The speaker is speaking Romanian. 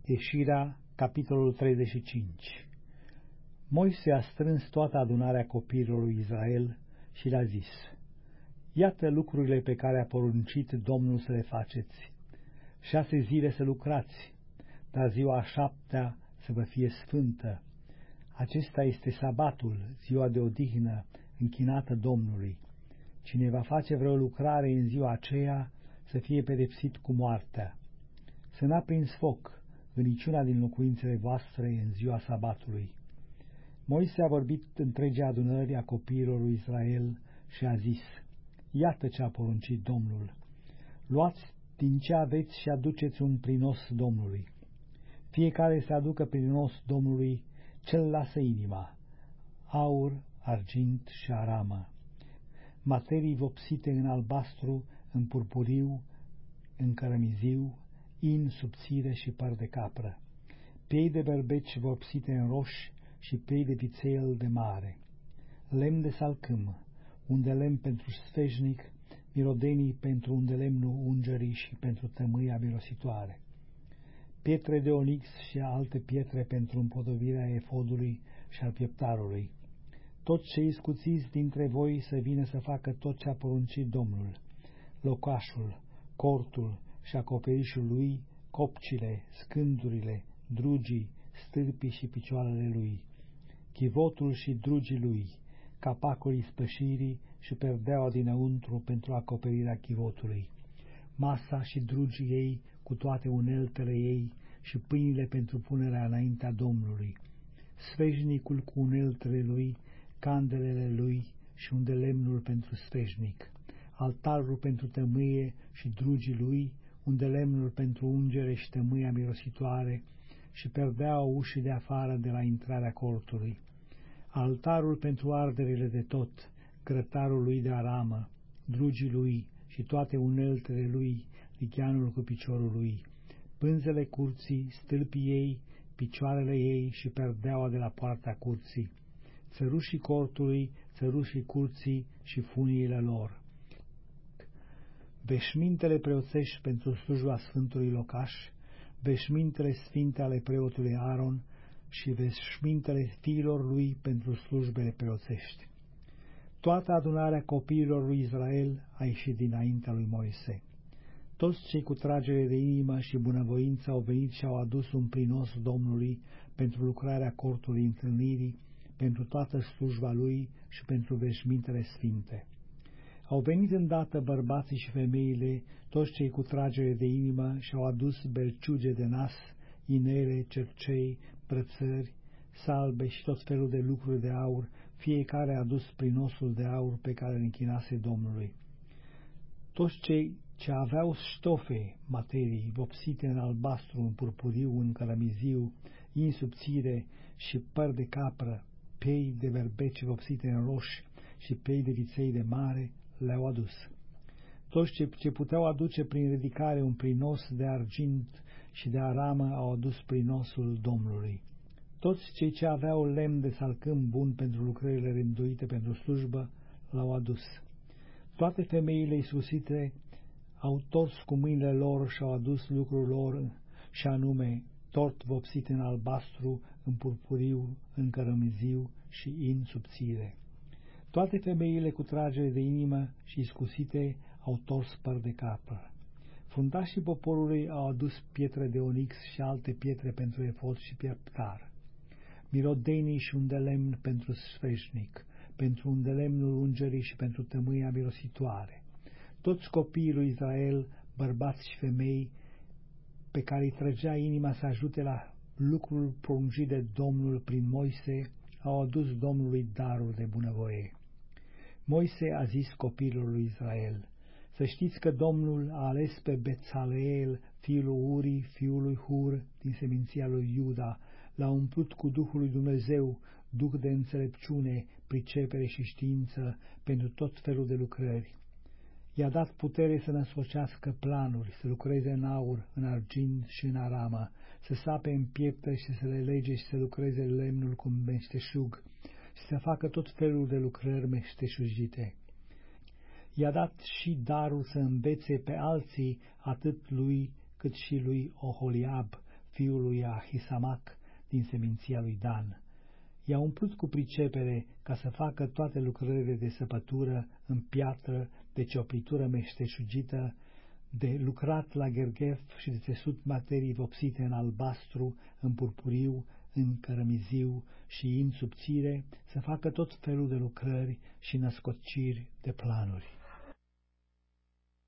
Ieșirea, capitolul 35. Moise a strâns toată adunarea copiilor lui Israel și le-a zis: Iată lucrurile pe care a poruncit Domnul să le faceți. 6 zile să lucrați, dar ziua a 7-a să vă fie sfântă. Acesta este sabatul, ziua de odihnă, închinată Domnului. Cine va face vreo lucrare în ziua aceea să fie pedepsit cu moartea. Să n-a prins foc în niciuna din locuințele voastre în ziua sabatului. Moise a vorbit întregii adunări a copiilor lui Israel și a zis: Iată ce a poruncit Domnul. Luați din ce aveți și aduceți un prinos Domnului. Fiecare să aducă prinos Domnului ce-l lasă inima: aur, argint și aramă, materii vopsite în albastru, în purpuriu, în cărămiziu, in subțire și păr de capră, piei de berbeci vopsite în roș și piei de vițel de mare, lemn de salcâm, un de lemn pentru sfeșnic, mirodenii pentru un de lemnul ungerii și pentru tămâia mirositoare, pietre de onix și alte pietre pentru împodobirea efodului și al pieptarului. Toți cei scuțiți dintre voi să vină să facă tot ce a poruncit Domnul: locașul, cortul și acoperișul lui, copcile, scândurile, drugii, stâlpii și picioarele lui, chivotul și drugii lui, capacul ispășirii și perdeaua dinăuntru pentru acoperirea chivotului, masa și drugii ei cu toate uneltele ei și pâinile pentru punerea înaintea Domnului, sfeșnicul cu uneltele lui, candelele lui și un de lemnul pentru sfeșnic, altarul pentru tămâie și drugii lui, un de lemnul pentru ungere și tămâia mirositoare și perdeaua ușii de afară de la intrarea cortului, altarul pentru arderile de tot, grătarul lui de aramă, drugii lui și toate uneltele lui, licheanul cu piciorul lui, pânzele curții, stâlpii ei, picioarele ei și perdeaua de la poarta curții, țărușii cortului, țărușii curții și funiile lor, veșmintele preoțești pentru slujba Sfântului Locaș, veșmintele sfinte ale preotului Aaron și veșmintele fiilor lui pentru slujbele preoțești. Toată adunarea copiilor lui Israel a ieșit dinaintea lui Moise. Toți cei cu tragere de inimă și bunăvoință au venit și au adus un prinos Domnului pentru lucrarea cortului întâlnirii, pentru toată slujba lui și pentru veșmintele sfinte. Au venit îndată bărbații și femeile, toți cei cu tragere de inimă, și au adus belciuge de nas, inele, cercei, brățări, salbe și tot felul de lucruri de aur. Fiecare a adus prinosul de aur pe care îl închinase Domnului. Toți cei ce aveau ștofe, materii, vopsite în albastru, în purpuriu, în cărămiziu, in subțire și păr de capră, pei de berbeci vopsite în roș și pei de viței de mare, le-au adus. Toți ce puteau aduce prin ridicare un prinos de argint și de aramă au adus prinosul Domnului. Toți cei ce aveau lemn de salcâm bun pentru lucrările rânduite pentru slujbă l-au adus. Toate femeile iscusite au tors cu mâinile lor și au adus lucrul lor, și anume tort vopsit în albastru, în purpuriu, în cărămiziu și in subțire. Toate femeile cu tragere de inimă și iscusite au tors păr de capră. Fruntașii poporului au adus pietre de onix și alte pietre pentru efod și pieptar, mirodenii și un de lemn pentru sfeșnic, pentru un de lemnul ungerii și pentru tămâia mirositoare. Toți copiii lui Israel, bărbați și femei, pe care îi trăgea inima să ajute la lucrul poruncit de Domnul prin Moise, au adus Domnului daruri de bunăvoie. Moise a zis copiilor lui Israel: Să știți că Domnul a ales pe Bețaleel, fiul Uri, fiul lui Hur, din seminția lui Iuda, l-a umplut cu Duhul lui Dumnezeu, duh de înțelepciune, pricepere și știință pentru tot felul de lucrări. I-a dat putere să născocească planuri, să lucreze în aur, în argint și în aramă, să sape în pietre și să le lege și să lucreze lemnul cu meșteșug și să facă tot felul de lucrări meșteșugite. I-a dat și darul să învețe pe alții, atât lui cât și lui Oholiab, fiul lui Ahisamac din seminția lui Dan. I-a umplut cu pricepere ca să facă toate lucrările de săpătură în piatră, de cioplitură meșteșugită, de lucrat la gherghef și de țesut materii vopsite în albastru, în purpuriu, în cărămiziu și în subțire, să facă tot felul de lucrări și născociri de planuri.